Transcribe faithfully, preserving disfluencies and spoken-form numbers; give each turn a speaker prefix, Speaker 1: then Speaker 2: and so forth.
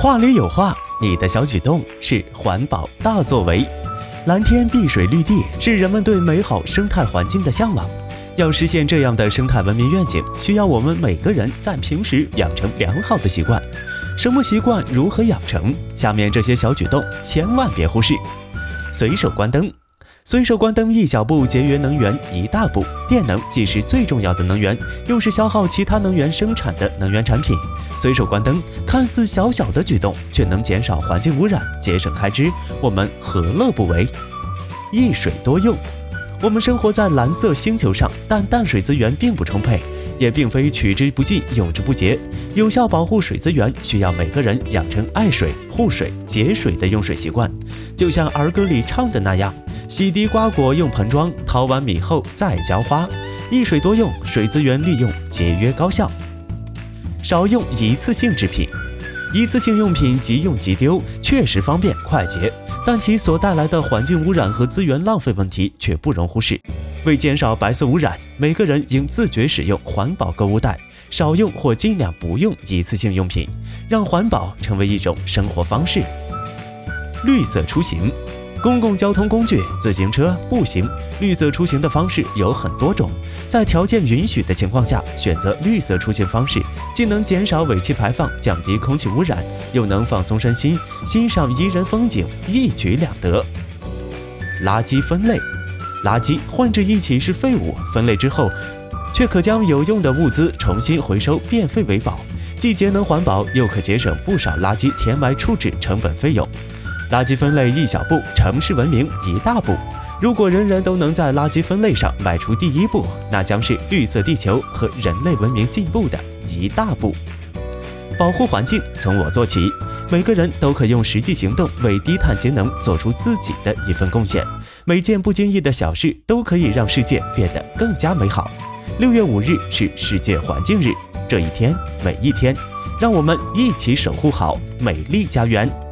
Speaker 1: 话里有话，你的小举动是环保大作为。蓝天碧水绿地是人们对美好生态环境的向往。要实现这样的生态文明愿景，需要我们每个人在平时养成良好的习惯。什么习惯如何养成？下面这些小举动千万别忽视。随手关灯。随手关灯一小步，节约能源一大步。电能既是最重要的能源，又是消耗其他能源生产的能源产品。随手关灯看似小小的举动，却能减少环境污染，节省开支，我们何乐不为？一水多用。我们生活在蓝色星球上，但淡水资源并不充沛，也并非取之不尽、用之不竭。有效保护水资源，需要每个人养成爱水、护水、节水的用水习惯。就像儿歌里唱的那样，洗涤瓜果用盆装，淘完米后再浇花。一水多用，水资源利用节约高效。少用一次性制品。一次性用品即用即丢，确实方便快捷，但其所带来的环境污染和资源浪费问题却不容忽视。为减少白色污染，每个人应自觉使用环保购物袋，少用或尽量不用一次性用品，让环保成为一种生活方式。绿色出行。公共交通工具、自行车、步行，绿色出行的方式有很多种。在条件允许的情况下，选择绿色出行方式，既能减少尾气排放，降低空气污染，又能放松身心，欣赏宜人风景，一举两得。垃圾分类。垃圾混至一起是废物，分类之后，却可将有用的物资重新回收，变废为宝，既节能环保，又可节省不少垃圾填埋处置成本费用。垃圾分类一小步，城市文明一大步。如果人人都能在垃圾分类上迈出第一步，那将是绿色地球和人类文明进步的一大步。保护环境从我做起，每个人都可用实际行动为低碳节能做出自己的一份贡献。每件不经意的小事都可以让世界变得更加美好。六月五日是世界环境日，这一天每一天，让我们一起守护好美丽家园。